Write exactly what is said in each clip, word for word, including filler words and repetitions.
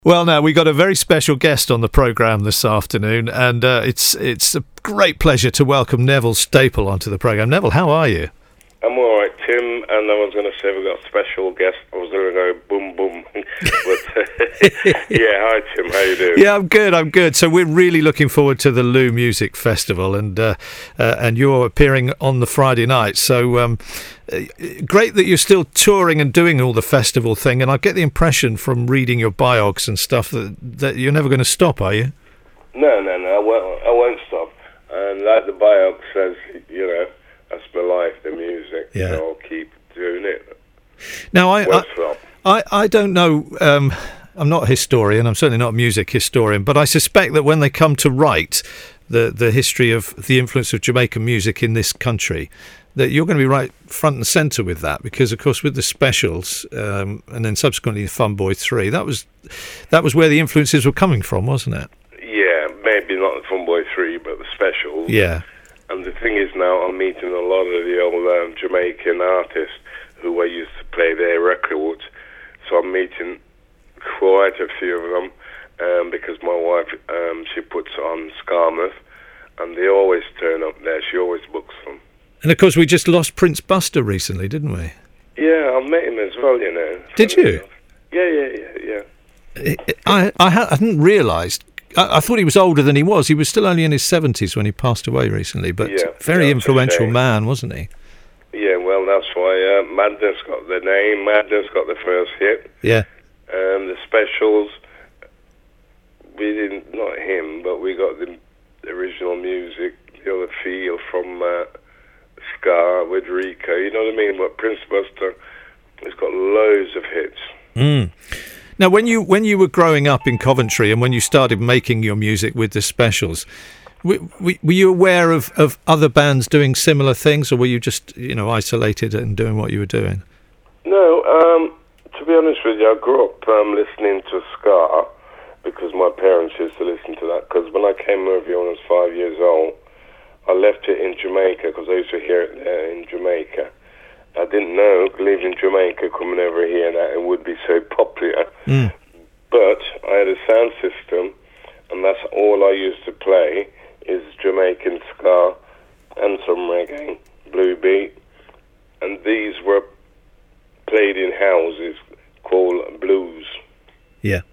Well, now we got a very special guest on the programme this afternoon, and uh, it's it's a great pleasure to welcome Neville Staple onto the programme. Neville, how are you? I'm all right, Tim, and I was going to say we've got a special guest. I was going to go boom, boom. but, uh, yeah, hi, Tim, how you doing? Yeah, I'm good, I'm good. So we're really looking forward to the Lou Music Festival, and uh, uh, and you're appearing on the Friday night. So um, great that you're still touring and doing all the festival thing, and I get the impression from reading your biogs and stuff that, that you're never going to stop, are you? No, no, no, I won't, I won't stop. And like the biog says, you know, that's my life, the music. Yeah. So I'll keep doing it. Now, I Won't I, stop. I, I don't know. Um, I'm not a historian. I'm certainly not a music historian. But I suspect that when they come to write the the history of the influence of Jamaican music in this country, that you're going to be right front and centre with that, because of course with the specials um, and then subsequently Fun Boy three, that was that was where the influences were coming from, wasn't it? Yeah, maybe not the Fun Boy three, but the specials. Yeah. And the thing is now I'm meeting a lot of the old um, Jamaican artists who I used to play their records. So I'm meeting quite a few of them um, because my wife, um, she puts on Skarmouth, and they always turn up there. She always books them. And of course we just lost Prince Buster recently, didn't we? Yeah, I met him as well, you know. Did you? Yeah, yeah, yeah, yeah. I, I hadn't realised. I, I thought he was older than he was. He was still only in his seventies when he passed away recently, but Yeah, very that's a influential shame. man, wasn't he? Yeah, well, that's why uh, Madness got the name. Madness got the first hit. Yeah. Um, the specials, we didn't, not him, but we got the original music, the other feel from uh, Scar with Rico, you know what I mean? But Prince Buster has got loads of hits. Mm. Now, when you when you were growing up in Coventry and when you started making your music with the specials, w- w- were you aware of, of other bands doing similar things, or were you just, you know, isolated and doing what you were doing? No, um, to be honest with you, I grew up um, listening to ska because my parents used to listen to that. Because when I came over here when I was five years old, I left it in Jamaica because I used to hear it there in Jamaica. I didn't know, leaving Jamaica, coming over here, that it would be so popular. Mm. But I had a sound system, and that's all I used to play is Jamaican ska and some reggae, blue beat. And these were played in houses called blues. Yeah.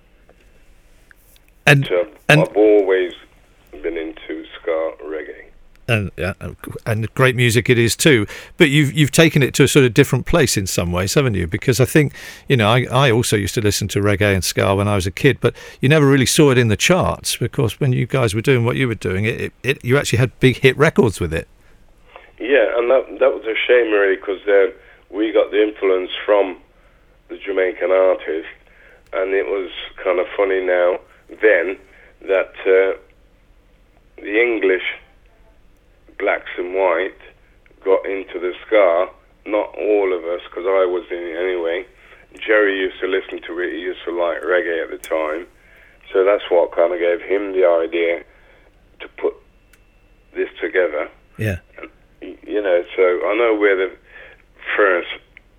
And, So and I've always been into ska reggae. and uh, and great music it is too, but you've you've taken it to a sort of different place in some ways, haven't you? Because I think, you know, I, I also used to listen to reggae and ska when I was a kid, but you never really saw it in the charts, because when you guys were doing what you were doing, it, it, it you actually had big hit records with it. Yeah, and that that was a shame really, because uh, we got the influence from the Jamaican artist, and it was kind of funny now then that uh, the English blacks and white got into the ska. Not all of us, because I was in it anyway. Jerry used to listen to it. He used to like reggae at the time, so that's what kind of gave him the idea to put this together. Yeah. You know, so I know we're the first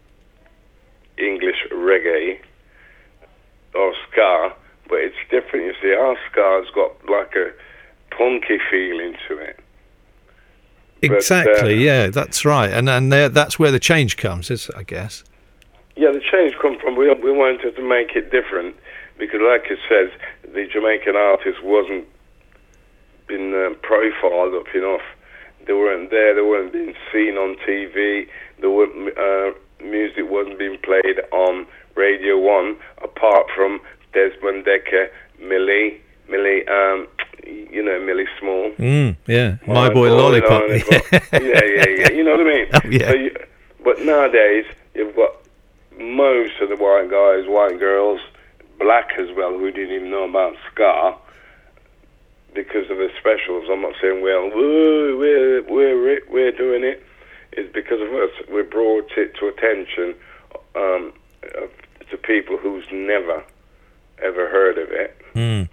English reggae or ska, but it's different. You see, our ska's got like a punky feeling to it. Exactly, But, uh, yeah, that's right, and and there, that's where the change comes, is I guess. Yeah, the change come from, we, we wanted to make it different, because like it says, the Jamaican artist wasn't been uh, profiled up enough. They weren't there, they weren't being seen on T V, the uh, music wasn't being played on Radio one, apart from Desmond Dekker, Millie, Millie, um, you know, Millie Small. Mm, yeah, My, My Boy, Boy Lollipop. Lollipop. yeah, yeah, yeah. You know what I mean? Oh, yeah. So you, but nowadays, you've got most of the white guys, white girls, black as well, who didn't even know about ska because of the specials. I'm not saying, well, we're, we're, we're, we're doing it. It's because of us. We brought it to attention um, to people who's never, ever heard of it. Mm.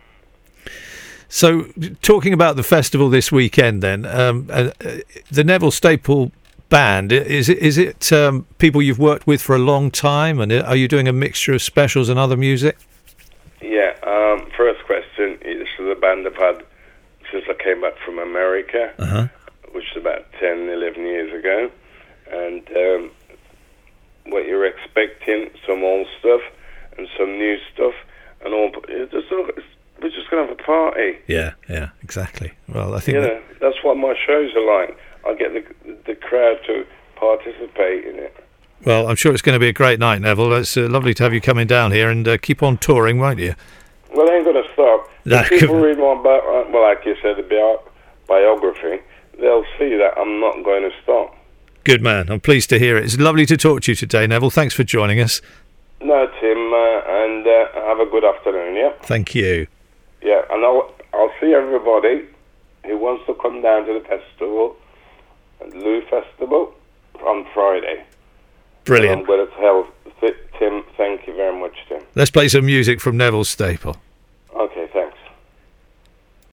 So, talking about the festival this weekend, then, um, uh, the Neville Staple Band, is it is it um, people you've worked with for a long time, and are you doing a mixture of specials and other music? Yeah, um, first question. This is a band I've had since I came back from America, Uh-huh. which is about ten, eleven years ago. And um, what you're expecting, some old stuff and some new stuff, and all. It's just, it's, we're just going to have a party. Yeah, yeah, exactly. Well, I think... You that- know, that's what my shows are like. I get the the crowd to participate in it. Well, I'm sure it's going to be a great night, Neville. It's uh, lovely to have you coming down here, and uh, keep on touring, won't you? Well, I ain't going to stop. No, If people come on. read my bi- well, like you said, the bi- biography, they'll see that I'm not going to stop. Good man. I'm pleased to hear it. It's lovely to talk to you today, Neville. Thanks for joining us. No, Tim, uh, and uh, have a good afternoon, yeah? Thank you. Yeah, and I'll, I'll see everybody who wants to come down to the festival, the Lou Festival, on Friday. Brilliant. I'm going to tell Tim, thank you very much, Tim. Let's play some music from Neville Staple. Okay, thanks.